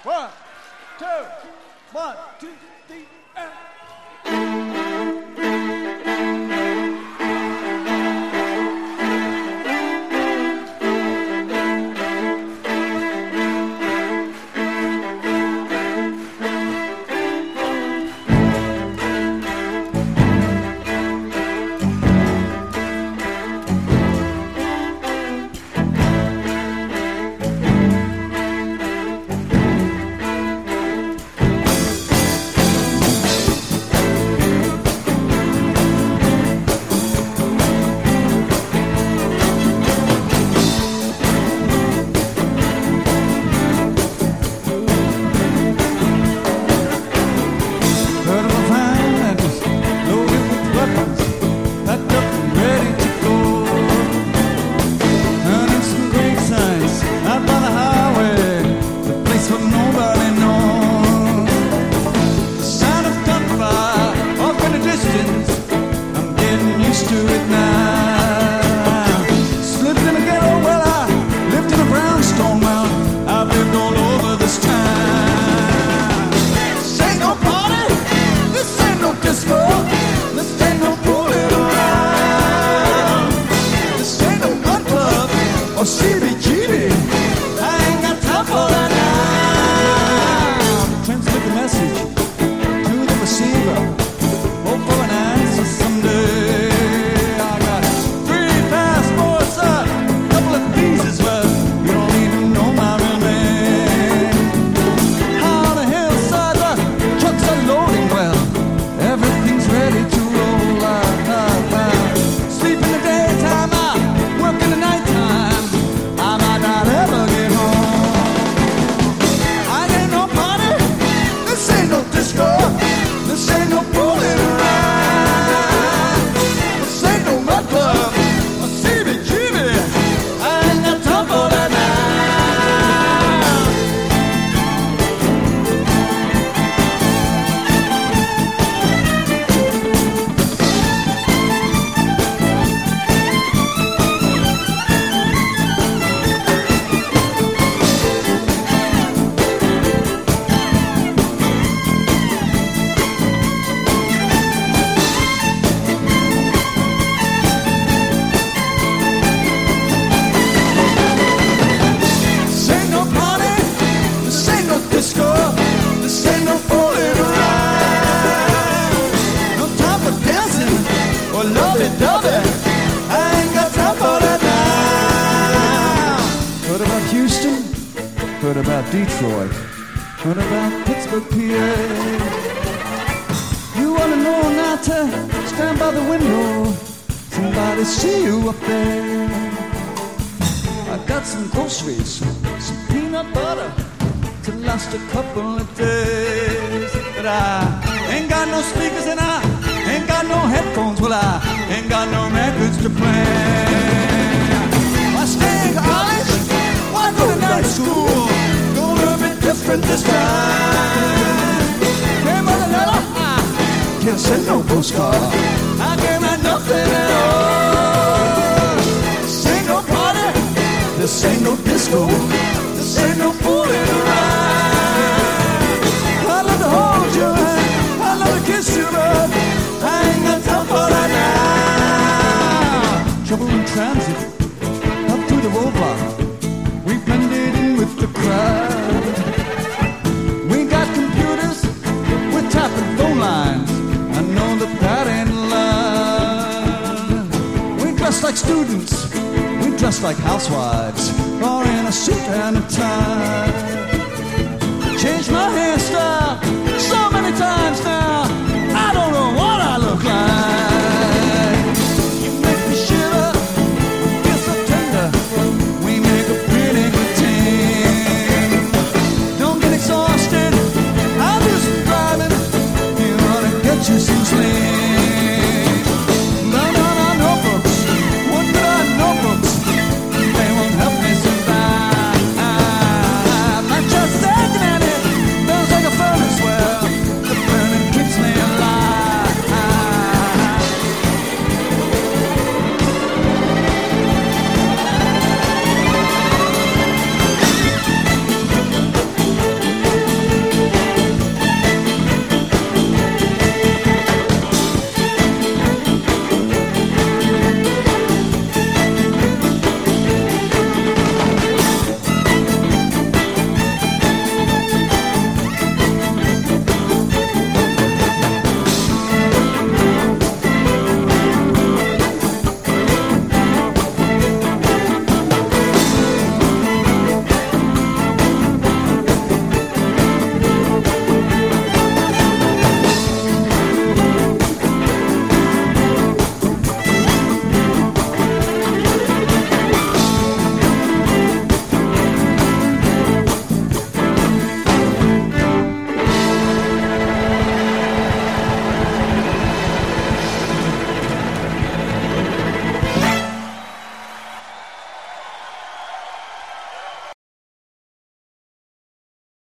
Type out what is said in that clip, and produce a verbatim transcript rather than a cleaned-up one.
One, two, one, two, three, and... What about Detroit? What about Pittsburgh, P A? You wanna know not to stand by the window, somebody see you up there. I got some groceries, some peanut butter to last a couple of days. But I ain't got no speakers and I ain't got no headphones. Well, I ain't got no records to play. I stay in college, why go to night school? Gonna be different this time. Came on a letter, I can't send no postcard. I came at nothing at all. This ain't no party, this ain't no disco, this ain't no fooling around. I love to hold you, I love to kiss you, but I ain't got time for that now. Trouble in transit, up through the roadblock, we blended in with the crowd. We got computers, we're tapping phone lines. I know that that ain't love. We dress like students, we dress like housewives, or in a suit and a tie.